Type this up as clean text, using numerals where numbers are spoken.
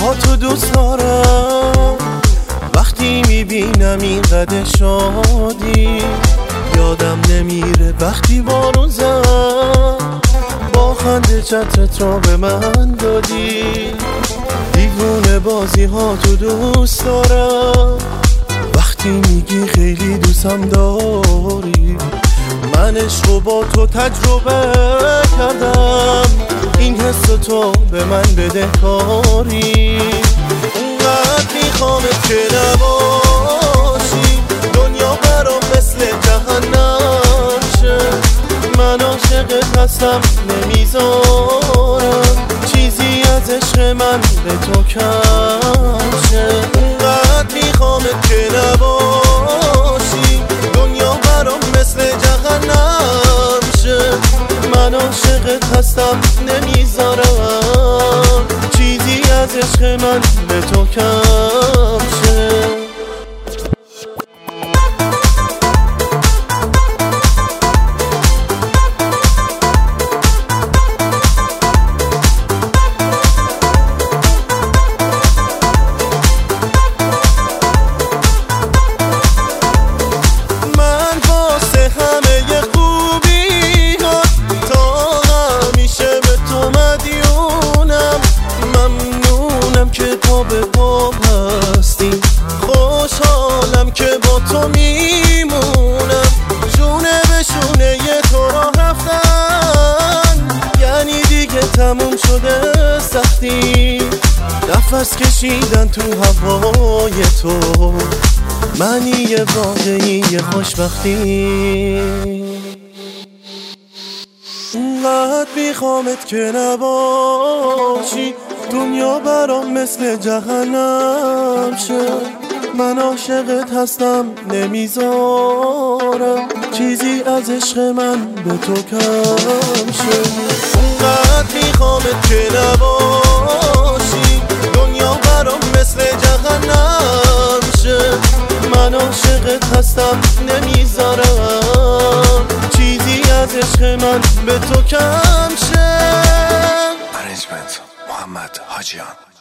با تو دوست دارم. وقتی میبینم این قد شادی یادم نمیره وقتی بارون زد با خنده چترت را به من دادی. دیوونه بازی ها تو دوست دارم. وقتی میگی خیلی دوستم داری من عشقو با تو تجربه کردم. این حس تو به من بده کاری. اونقدر میخوامت که نباشی دنیا برام مثل جهنم شه. من عاشقت هستم نمیذارم چیزی از عشق من به تو کم شه. اونقدر میخوامت که نباشی دنیا برام مثل جهنم شه. من عاشقت هستم نمیذارم چیزی از عشق من به تو کم شه. به پام هستی خوشحالم که با تو میمونم. شونه به شونه تو راه رفتن یعنی دیگه تموم شده سختی. نفس کشیدن تو هوای تو معنی واقعی خوشبختی. اونقدر میخوامت که نباشی دنیا برام مثل جهنم شه. من عاشقت هستم نمیذارم چیزی از عشق من به تو کم شه. اونقدر میخوامت که نباشی دنیا برام مثل جهنم شه. من عاشقت هستم نمیذارم چیزی از عشق من به تو کم شه. Arrangement محمد حاجیان.